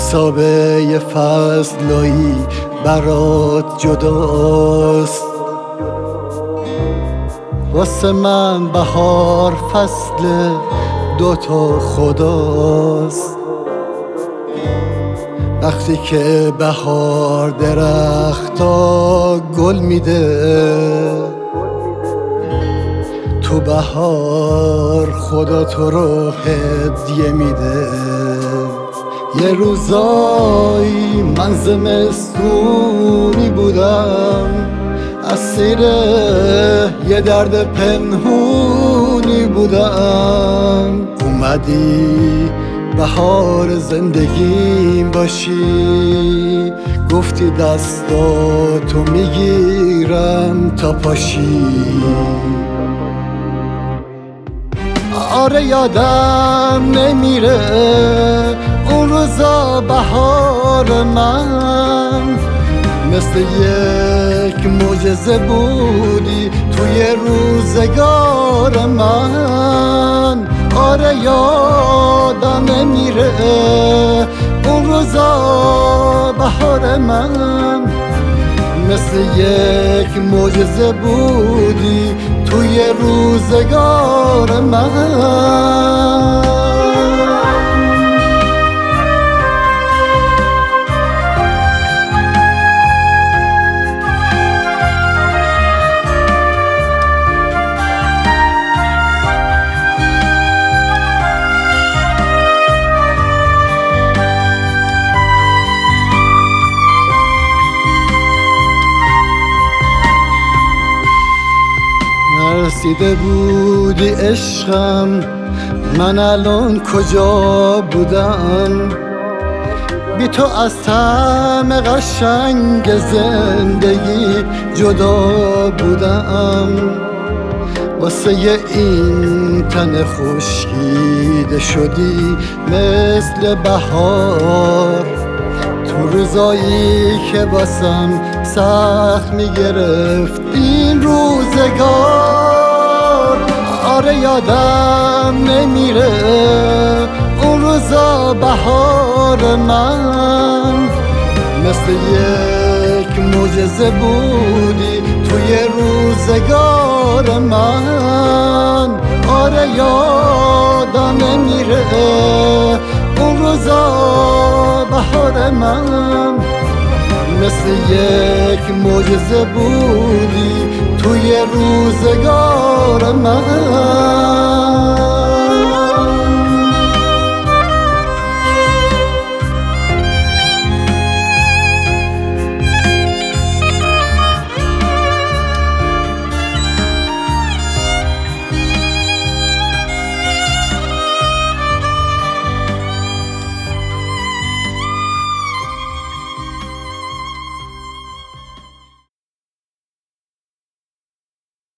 حسابه فصلایی برات جداست، واسه من بهار فصل دوتا خداست. وقتی که بهار درختا گل میده، تو بهار خدا تو رو هدیه میده. یه روزایی من زمستونی بودم، اسیر یه درد پنهونی بودم. اومدی بهار زندگیم باشی، گفتی دستاتو میگیرم تا پاشی. آره یادم نمیره اون روزا بهار من، مثل یک معجزه بودی توی روزگار من. آره یادم نمیره اون روزا بهار من، مثل یک معجزه بودی توی روزگار من. نرسیده بودی عشقم، من الان کجا بودم؟ بی تو از طعم قشنگ زندگی جدا بودم. واسه این تن خشکیده شدی مثل بهار، تو روزایی که واسم سخت میگرفت این روزگار. آره یادم نمیره اون روزا بهار من، مثل یک معجزه بودی توی روزگار من. آره یادم نمیره اون روزا بهار من، مثل یک معجزه بودی توی روزگار من.